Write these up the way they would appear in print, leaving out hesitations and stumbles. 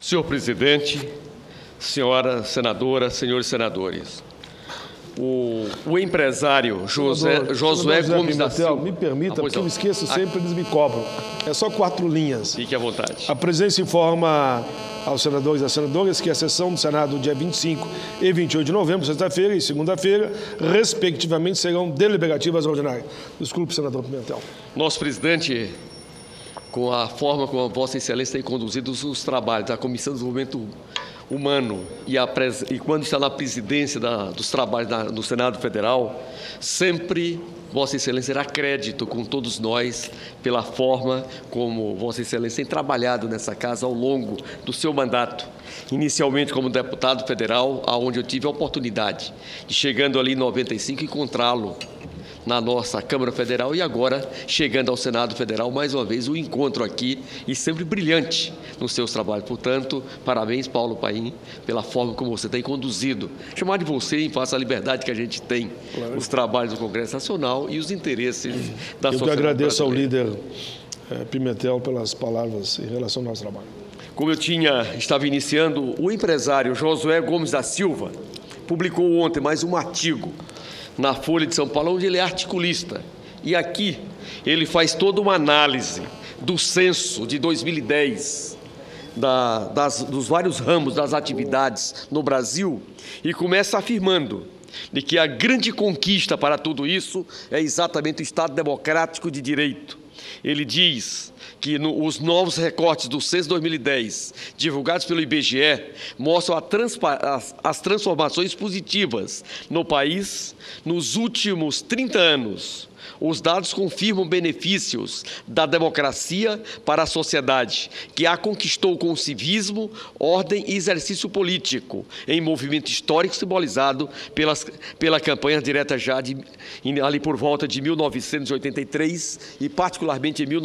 Senhor presidente, senhora senadora, senhores senadores, o empresário Josué Gomes da Silva... Me permita, porque eu esqueço sempre, eles me cobram. É só 4 linhas. Fique à vontade. A presidência informa aos senadores e às senadoras que a sessão do Senado, dia 25 e 28 de novembro, sexta-feira e segunda-feira, respectivamente, serão deliberativas ordinárias. Desculpe, senador Pimentel. Nosso presidente, com a forma como a Vossa Excelência tem conduzido os trabalhos da Comissão de Desenvolvimento Humano e quando está na presidência dos trabalhos do Senado Federal, sempre Vossa Excelência terá crédito com todos nós pela forma como Vossa Excelência tem trabalhado nessa casa ao longo do seu mandato. Inicialmente como deputado federal, aonde eu tive a oportunidade de, chegando ali em 95, encontrá-lo na nossa Câmara Federal e agora, chegando ao Senado Federal, mais uma vez, o encontro aqui e sempre brilhante nos seus trabalhos. Portanto, parabéns, Paulo Paim, pela forma como você tem conduzido. Chamar de você em face à liberdade que a gente tem, os trabalhos do Congresso Nacional e os interesses da sociedade. Eu que agradeço brasileira. Ao líder Pimentel pelas palavras em relação ao nosso trabalho. Como eu estava iniciando, o empresário Josué Gomes da Silva publicou ontem mais um artigo na Folha de São Paulo, onde ele é articulista. E aqui ele faz toda uma análise do censo de 2010, dos vários ramos das atividades no Brasil, e começa afirmando de que a grande conquista para tudo isso é exatamente o Estado democrático de direito. Ele diz que os novos recortes do censo 2010, divulgados pelo IBGE, mostram as transformações positivas no país nos últimos 30 anos. Os dados confirmam benefícios da democracia para a sociedade, que a conquistou com o civismo, ordem e exercício político, em movimento histórico simbolizado pela campanha direta já ali por volta de 1983 e particularmente em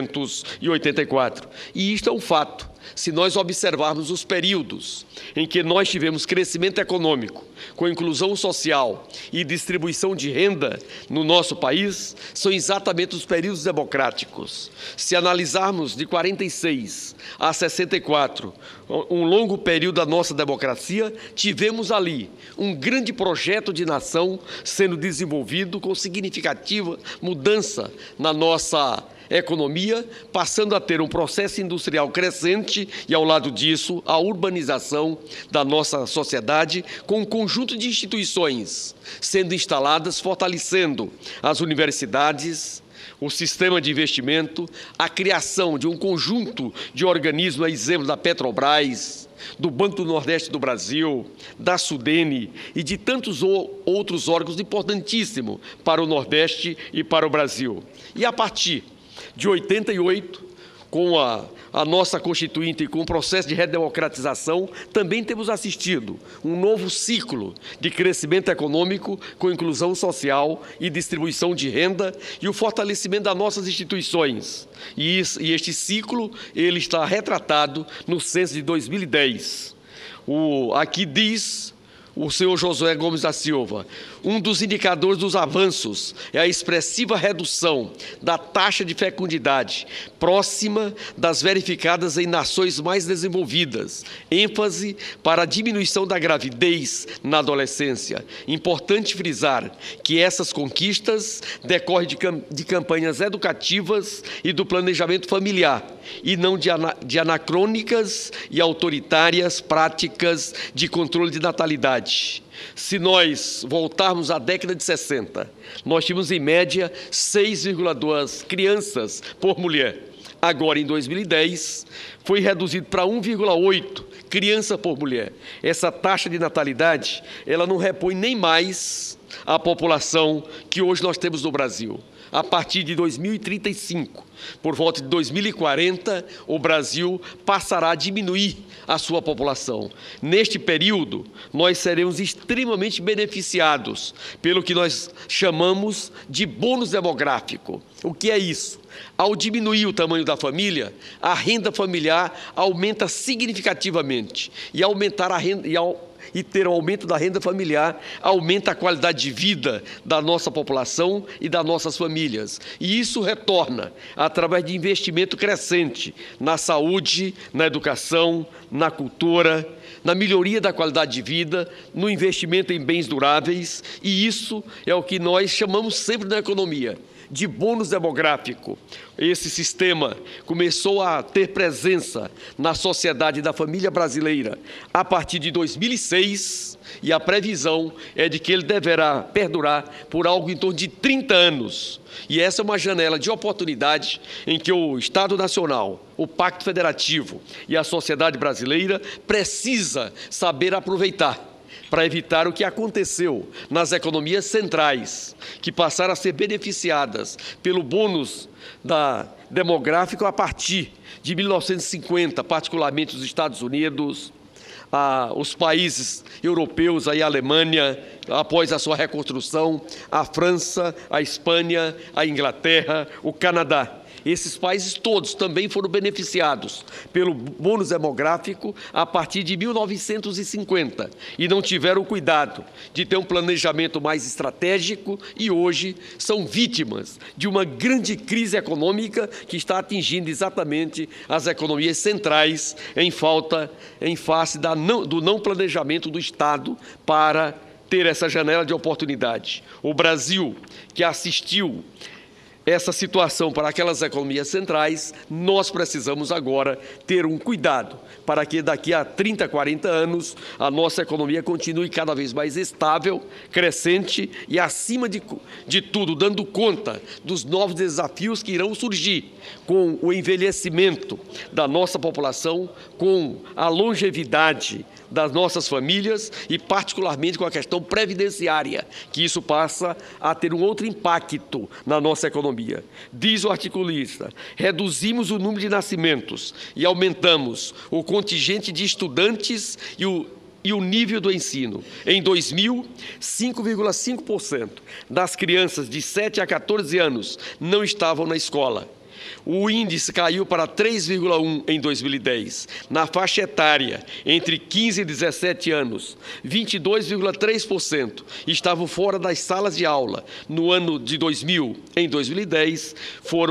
1984. E isto é um fato. Se nós observarmos os períodos em que nós tivemos crescimento econômico, com inclusão social e distribuição de renda no nosso país, são exatamente os períodos democráticos. Se analisarmos de 46 a 64, um longo período da nossa democracia, tivemos ali um grande projeto de nação sendo desenvolvido com significativa mudança na nossa economia, passando a ter um processo industrial crescente e, ao lado disso, a urbanização da nossa sociedade, com um conjunto de instituições sendo instaladas, fortalecendo as universidades, o sistema de investimento, a criação de um conjunto de organismos, a exemplo da Petrobras, do Banco do Nordeste do Brasil, da Sudene e de tantos outros órgãos importantíssimos para o Nordeste e para o Brasil. E a partir de 88, com a nossa Constituinte e com o processo de redemocratização, também temos assistido um novo ciclo de crescimento econômico com inclusão social e distribuição de renda e o fortalecimento das nossas instituições. E este ciclo ele está retratado no censo de 2010. Aqui diz o senhor Josué Gomes da Silva: um dos indicadores dos avanços é a expressiva redução da taxa de fecundidade, próxima das verificadas em nações mais desenvolvidas, ênfase para a diminuição da gravidez na adolescência. Importante frisar que essas conquistas decorrem de campanhas educativas e do planejamento familiar, e não de anacrônicas e autoritárias práticas de controle de natalidade. Se nós voltarmos à década de 60, nós tínhamos em média 6,2 crianças por mulher. Agora, em 2010, foi reduzido para 1,8 criança por mulher. Essa taxa de natalidade, ela não repõe nem mais a população que hoje nós temos no Brasil. A partir de 2035, por volta de 2040, o Brasil passará a diminuir a sua população. Neste período, nós seremos extremamente beneficiados pelo que nós chamamos de bônus demográfico. O que é isso? Ao diminuir o tamanho da família, a renda familiar aumenta significativamente. E aumentar a renda, e ter o aumento da renda familiar, aumenta a qualidade de vida da nossa população e das nossas famílias. E isso retorna através de investimento crescente na saúde, na educação, na cultura, na melhoria da qualidade de vida, no investimento em bens duráveis, e isso é o que nós chamamos sempre na economia de bônus demográfico. Esse sistema começou a ter presença na sociedade da família brasileira a partir de 2006, e a previsão é de que ele deverá perdurar por algo em torno de 30 anos. E essa é uma janela de oportunidade em que o Estado Nacional, o Pacto Federativo e a sociedade brasileira precisa saber aproveitar para evitar o que aconteceu nas economias centrais, que passaram a ser beneficiadas pelo bônus demográfico a partir de 1950, particularmente os Estados Unidos, os países europeus, a Alemanha, após a sua reconstrução, a França, a Espanha, a Inglaterra, o Canadá. Esses países todos também foram beneficiados pelo bônus demográfico a partir de 1950 e não tiveram cuidado de ter um planejamento mais estratégico e hoje são vítimas de uma grande crise econômica que está atingindo exatamente as economias centrais em face do não planejamento do Estado para ter essa janela de oportunidade. O Brasil, que assistiu essa situação para aquelas economias centrais, nós precisamos agora ter um cuidado para que daqui a 30, 40 anos a nossa economia continue cada vez mais estável, crescente e, acima de tudo, dando conta dos novos desafios que irão surgir com o envelhecimento da nossa população, com a longevidade das nossas famílias e, particularmente, com a questão previdenciária, que isso passa a ter um outro impacto na nossa economia. Diz o articulista: reduzimos o número de nascimentos e aumentamos o contingente de estudantes e o nível do ensino. Em 2000, 5,5% das crianças de 7 a 14 anos não estavam na escola. O índice caiu para 3,1 em 2010. Na faixa etária, entre 15 e 17 anos, 22,3% estavam fora das salas de aula. No ano de 2000, em 2010, foram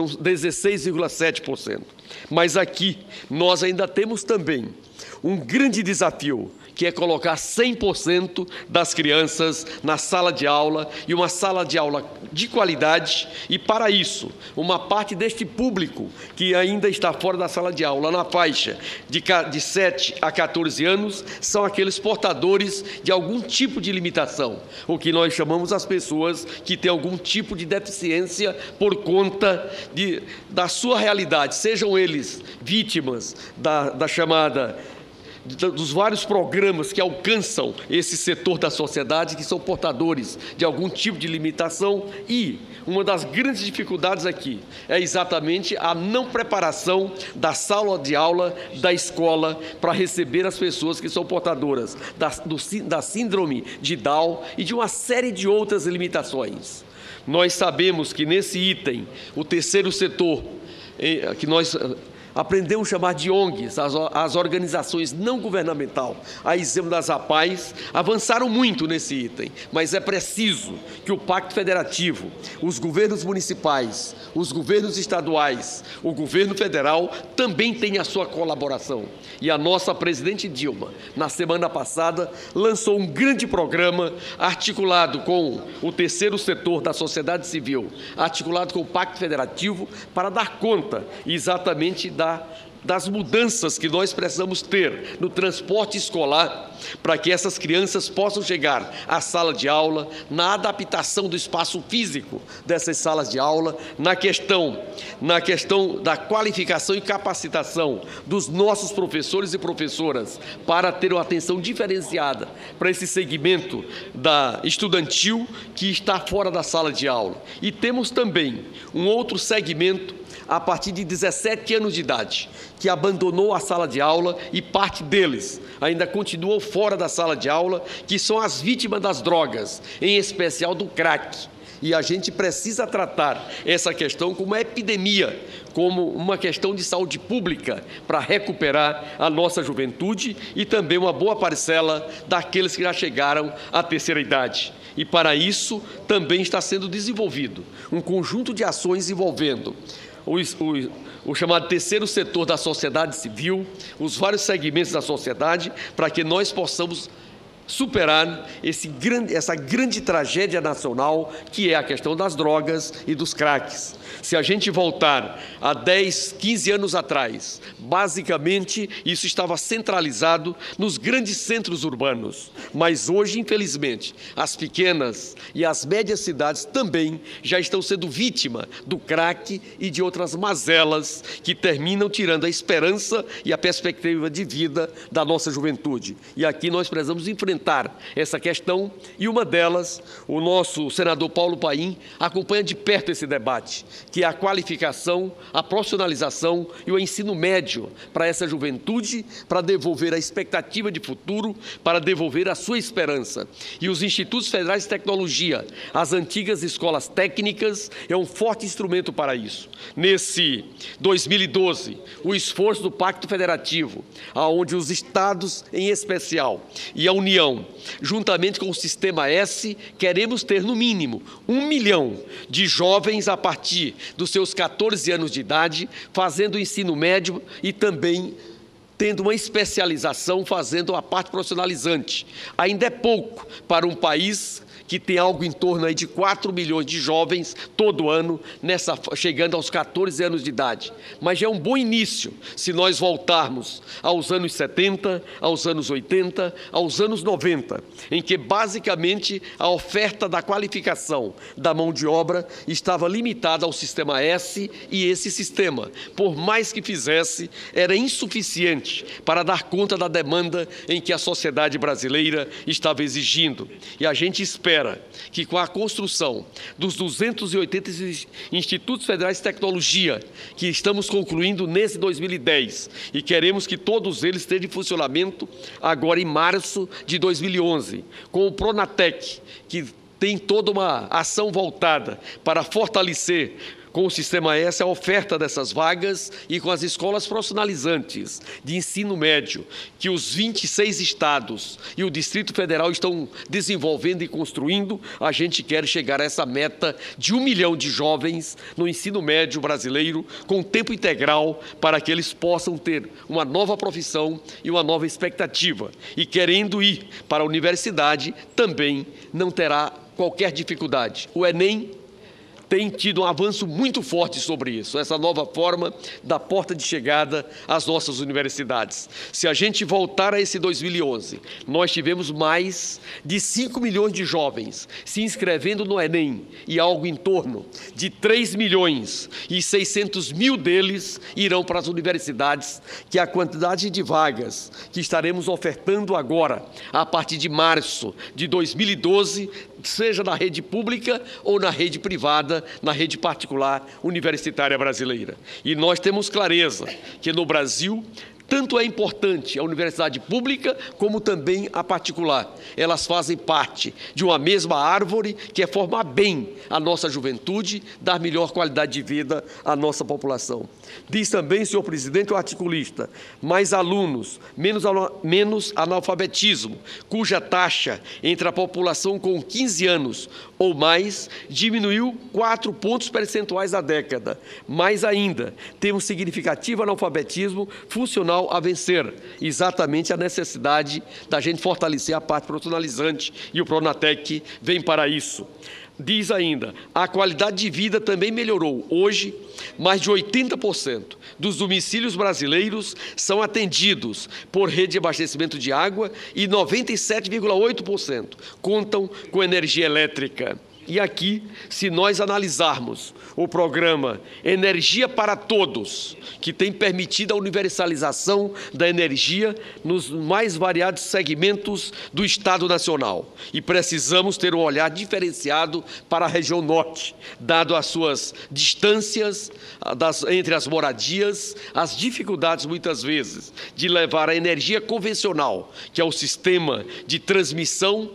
16,7%. Mas aqui, nós ainda temos também um grande desafio, que é colocar 100% das crianças na sala de aula, e uma sala de aula de qualidade, e para isso, uma parte deste público que ainda está fora da sala de aula, na faixa de 7 a 14 anos, são aqueles portadores de algum tipo de limitação, o que nós chamamos as pessoas que têm algum tipo de deficiência por conta da sua realidade, sejam eles vítimas dos vários programas que alcançam esse setor da sociedade, que são portadores de algum tipo de limitação, e uma das grandes dificuldades aqui é exatamente a não preparação da sala de aula da escola para receber as pessoas que são portadoras da síndrome de Down e de uma série de outras limitações. Nós sabemos que nesse item, o terceiro setor, que nós aprendemos a chamar de ONGs, as organizações não governamentais, a exemplo das APAES, avançaram muito nesse item, mas é preciso que o Pacto Federativo, os governos municipais, os governos estaduais, o governo federal também tenham a sua colaboração. E a nossa presidente Dilma, na semana passada, lançou um grande programa articulado com o terceiro setor da sociedade civil, articulado com o Pacto Federativo, para dar conta exatamente das mudanças que nós precisamos ter no transporte escolar, para que essas crianças possam chegar à sala de aula, na adaptação do espaço físico dessas salas de aula, na questão da qualificação e capacitação dos nossos professores e professoras, para ter uma atenção diferenciada para esse segmento estudantil que está fora da sala de aula. E temos também um outro segmento a partir de 17 anos de idade, que abandonou a sala de aula, e parte deles ainda continuou fora da sala de aula, que são as vítimas das drogas, em especial do crack. E a gente precisa tratar essa questão como uma epidemia, como uma questão de saúde pública, para recuperar a nossa juventude e também uma boa parcela daqueles que já chegaram à terceira idade. E para isso também está sendo desenvolvido um conjunto de ações envolvendo o chamado terceiro setor da sociedade civil, os vários segmentos da sociedade, para que nós possamos superar essa grande tragédia nacional que é a questão das drogas e dos craques. Se a gente voltar a 10, 15 anos atrás, basicamente isso estava centralizado nos grandes centros urbanos, mas hoje, infelizmente, as pequenas e as médias cidades também já estão sendo vítima do crack e de outras mazelas que terminam tirando a esperança e a perspectiva de vida da nossa juventude. E aqui nós precisamos enfrentar essa questão, e uma delas, o nosso senador Paulo Paim acompanha de perto esse debate, que é a qualificação, a profissionalização e o ensino médio para essa juventude, para devolver a expectativa de futuro, para devolver a sua esperança. E os institutos federais de tecnologia, as antigas escolas técnicas, é um forte instrumento para isso. Nesse 2012, o esforço do Pacto Federativo, onde os estados em especial e a União, juntamente com o Sistema S, queremos ter no mínimo 1 milhão de jovens a partir dos seus 14 anos de idade, fazendo o ensino médio e também tendo uma especialização, fazendo a parte profissionalizante. Ainda é pouco para um país que tem algo em torno aí de 4 milhões de jovens todo ano, chegando aos 14 anos de idade. Mas já é um bom início se nós voltarmos aos anos 70, aos anos 80, aos anos 90, em que basicamente a oferta da qualificação da mão de obra estava limitada ao Sistema S, e esse sistema, por mais que fizesse, era insuficiente para dar conta da demanda em que a sociedade brasileira estava exigindo. E a gente espera que com a construção dos 280 institutos federais de tecnologia que estamos concluindo nesse 2010 e queremos que todos eles estejam em funcionamento agora em março de 2011, com o Pronatec, que tem toda uma ação voltada para fortalecer com o Sistema S a oferta dessas vagas, e com as escolas profissionalizantes de ensino médio, que os 26 estados e o Distrito Federal estão desenvolvendo e construindo, a gente quer chegar a essa meta de 1 milhão de jovens no ensino médio brasileiro, com tempo integral, para que eles possam ter uma nova profissão e uma nova expectativa. E querendo ir para a universidade, também não terá qualquer dificuldade. O Enem tem tido um avanço muito forte sobre isso, essa nova forma da porta de chegada às nossas universidades. Se a gente voltar a esse 2011, nós tivemos mais de 5 milhões de jovens se inscrevendo no Enem, e algo em torno de 3 milhões e 600 mil deles irão para as universidades, que é a quantidade de vagas que estaremos ofertando agora, a partir de março de 2012, seja na rede pública ou na rede privada, na rede particular universitária brasileira. E nós temos clareza que no Brasil tanto é importante a universidade pública como também a particular. Elas fazem parte de uma mesma árvore, que é formar bem a nossa juventude, dar melhor qualidade de vida à nossa população. Diz também, senhor presidente, o articulista, mais alunos, menos analfabetismo, cuja taxa entre a população com 15 anos ou mais diminuiu 4 pontos percentuais a década. Mais ainda, temos significativo analfabetismo funcional a vencer, exatamente a necessidade da gente fortalecer a parte profissionalizante, e o Pronatec vem para isso. Diz ainda, a qualidade de vida também melhorou. Hoje, mais de 80% dos domicílios brasileiros são atendidos por rede de abastecimento de água e 97,8% contam com energia elétrica. E aqui, se nós analisarmos o programa Energia para Todos, que tem permitido a universalização da energia nos mais variados segmentos do Estado Nacional, e precisamos ter um olhar diferenciado para a região norte, dado as suas distâncias entre as moradias, as dificuldades, muitas vezes, de levar a energia convencional, que é o sistema de transmissão,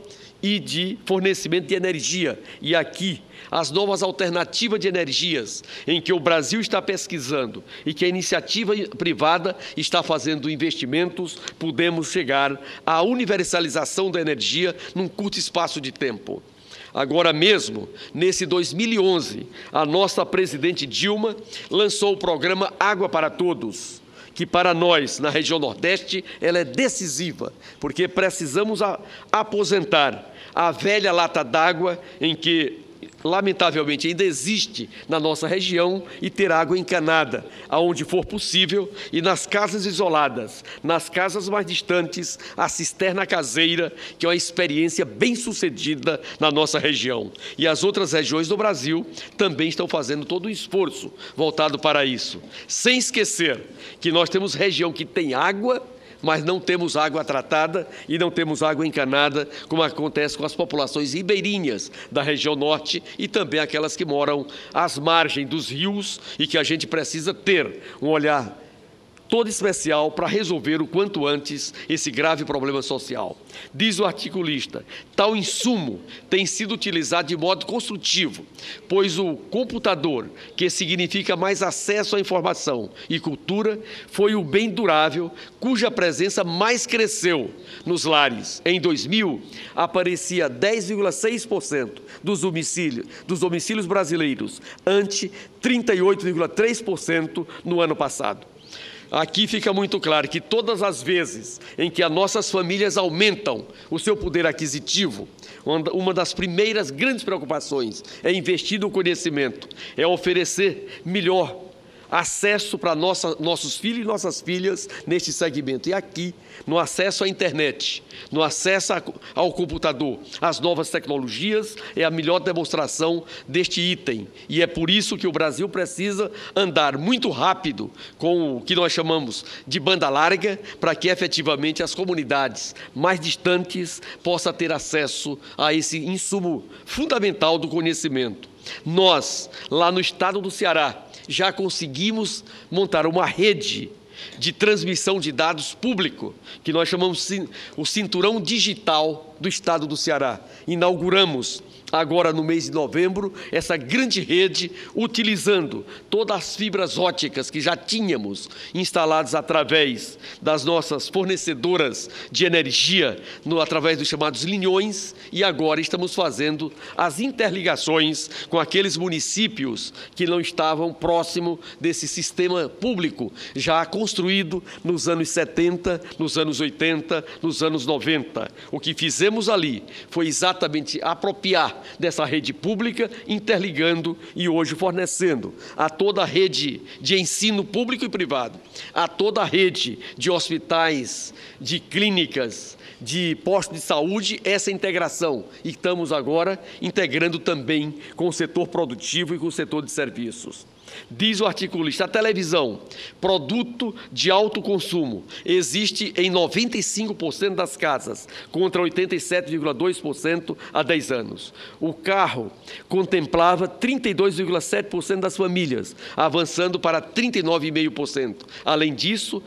e de fornecimento de energia. E aqui, as novas alternativas de energias em que o Brasil está pesquisando e que a iniciativa privada está fazendo investimentos, podemos chegar à universalização da energia num curto espaço de tempo. Agora mesmo, nesse 2011, a nossa presidente Dilma lançou o programa Água para Todos, que para nós, na região Nordeste, ela é decisiva, porque precisamos aposentar a velha lata d'água em que, lamentavelmente, ainda existe na nossa região e ter água encanada, aonde for possível, e nas casas isoladas, nas casas mais distantes, a cisterna caseira, que é uma experiência bem-sucedida na nossa região. E as outras regiões do Brasil também estão fazendo todo um esforço voltado para isso. Sem esquecer que nós temos região que tem água, mas não temos água tratada e não temos água encanada, como acontece com as populações ribeirinhas da região norte e também aquelas que moram às margens dos rios e que a gente precisa ter um olhar todo especial para resolver o quanto antes esse grave problema social. Diz o articulista, tal insumo tem sido utilizado de modo construtivo, pois o computador, que significa mais acesso à informação e cultura, foi o bem durável cuja presença mais cresceu nos lares. Em 2000, aparecia 10,6% dos domicílios brasileiros, ante 38,3% no ano passado. Aqui fica muito claro que todas as vezes em que as nossas famílias aumentam o seu poder aquisitivo, uma das primeiras grandes preocupações é investir no conhecimento, é oferecer melhor acesso para nossos filhos e nossas filhas neste segmento. E aqui, no acesso à internet, no acesso ao computador, às novas tecnologias, é a melhor demonstração deste item. E é por isso que o Brasil precisa andar muito rápido com o que nós chamamos de banda larga, para que efetivamente as comunidades mais distantes possam ter acesso a esse insumo fundamental do conhecimento. Nós, lá no estado do Ceará, já conseguimos montar uma rede de transmissão de dados público, que nós chamamos o Cinturão Digital do estado do Ceará. Inauguramos agora no mês de novembro essa grande rede, utilizando todas as fibras óticas que já tínhamos instaladas através das nossas fornecedoras de energia, através dos chamados linhões, e agora estamos fazendo as interligações com aqueles municípios que não estavam próximo desse sistema público já construído nos anos 70, nos anos 80, nos anos 90. O que fizemos ali foi exatamente apropriar dessa rede pública, interligando e hoje fornecendo a toda a rede de ensino público e privado, a toda a rede de hospitais, de clínicas, de postos de saúde, essa integração. E estamos agora integrando também com o setor produtivo e com o setor de serviços. Diz o articulista, a televisão, produto de alto consumo, existe em 95% das casas, contra 87,2% há 10 anos. O carro contemplava 32,7% das famílias, avançando para 39,5%. Além disso,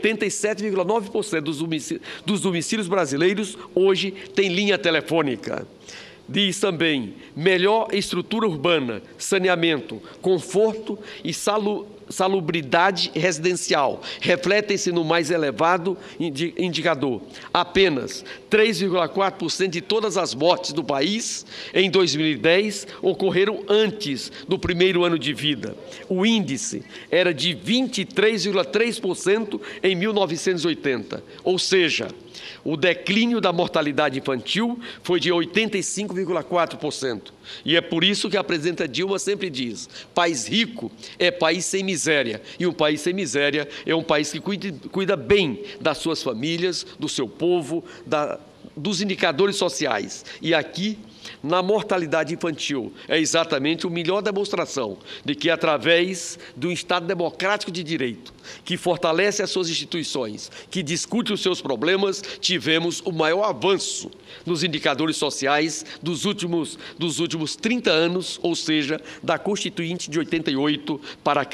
87,9% dos domicílios brasileiros hoje têm linha telefônica. Diz também, melhor estrutura urbana, saneamento, conforto e salubridade residencial, refletem-se no mais elevado indicador. Apenas 3,4% de todas as mortes do país em 2010 ocorreram antes do primeiro ano de vida. O índice era de 23,3% em 1980, ou seja, o declínio da mortalidade infantil foi de 85,4%. E é por isso que a presidenta Dilma sempre diz, país rico é país sem miséria. E um país sem miséria é um país que cuida bem das suas famílias, do seu povo, dos indicadores sociais. E aqui, na mortalidade infantil, é exatamente a melhor demonstração de que, através do Estado democrático de direito, que fortalece as suas instituições, que discute os seus problemas, tivemos o maior avanço nos indicadores sociais dos últimos 30 anos, ou seja, da Constituinte de 88 para cá.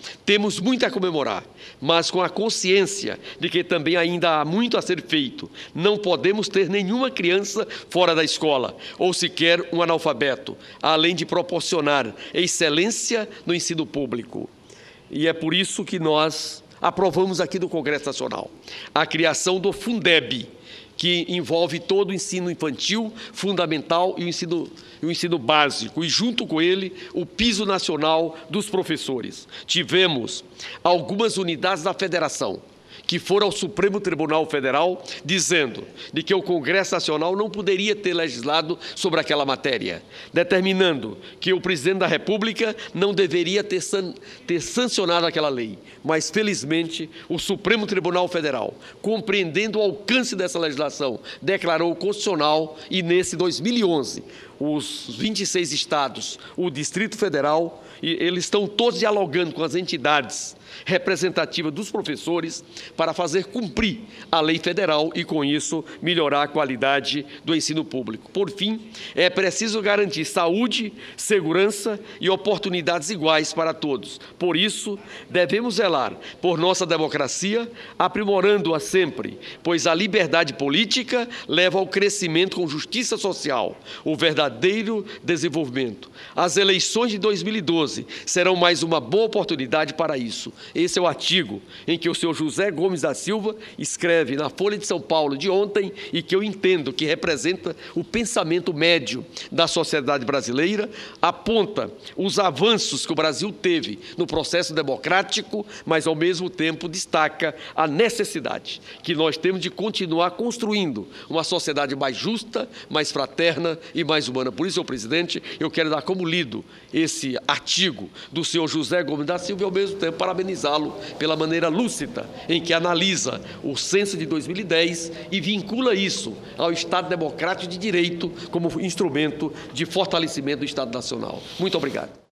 Temos muito a comemorar, mas com a consciência de que também ainda há muito a ser feito. Não podemos ter nenhuma criança fora da escola, ou sequer um analfabeto, além de proporcionar excelência no ensino público. E é por isso que nós aprovamos aqui no Congresso Nacional a criação do Fundeb, que envolve todo o ensino infantil, fundamental e o ensino básico, e junto com ele o piso nacional dos professores. Tivemos algumas unidades da federação que foram ao Supremo Tribunal Federal dizendo de que o Congresso Nacional não poderia ter legislado sobre aquela matéria, determinando que o presidente da República não deveria ter sancionado aquela lei. Mas, felizmente, o Supremo Tribunal Federal, compreendendo o alcance dessa legislação, declarou constitucional e, nesse 2011, os 26 estados, o Distrito Federal, eles estão todos dialogando com as entidades representativas dos professores para fazer cumprir a lei federal e, com isso, melhorar a qualidade do ensino público. Por fim, é preciso garantir saúde, segurança e oportunidades iguais para todos. Por isso, devemos zelar por nossa democracia, aprimorando-a sempre, pois a liberdade política leva ao crescimento com justiça social, o verdadeiro desenvolvimento. As eleições de 2012 serão mais uma boa oportunidade para isso. Esse é o artigo em que o senhor José Gomes da Silva escreve na Folha de São Paulo de ontem e que eu entendo que representa o pensamento médio da sociedade brasileira, aponta os avanços que o Brasil teve no processo democrático, mas, ao mesmo tempo, destaca a necessidade que nós temos de continuar construindo uma sociedade mais justa, mais fraterna e mais humana. Por isso, senhor presidente, eu quero dar como lido esse artigo do senhor José Gomes da Silva e, ao mesmo tempo, parabenizá-lo pela maneira lúcida em que analisa o censo de 2010 e vincula isso ao Estado Democrático de Direito como instrumento de fortalecimento do Estado Nacional. Muito obrigado.